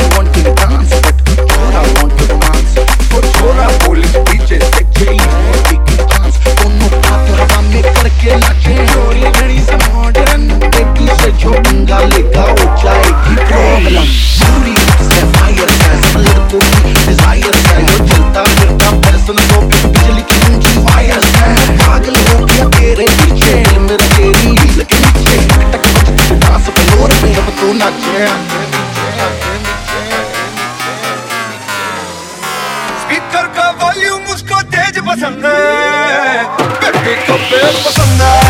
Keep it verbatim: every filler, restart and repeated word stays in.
wanting dance, but छोरा want to romance. तो छोरा बोले पीछे से जेई और taking chance. दोनों हाथ हवा में करके नाचे. चोरी घड़ी से modern, एक दूसरे जो पंगा लेगा हो जाएगी problem. पूरी से fire से लड़कों की desire से जो चलता फिरता person को बिजली की ऊंची wire से पागल हो गया तेरे पीछे. मेरा तेरी लेकिन नीचे टक टक डांस फ्लोर पे अब तू नाचे. स्पीकर का वॉल्यूम उसको तेज पसंद है, बेबी को बेस पसंद है.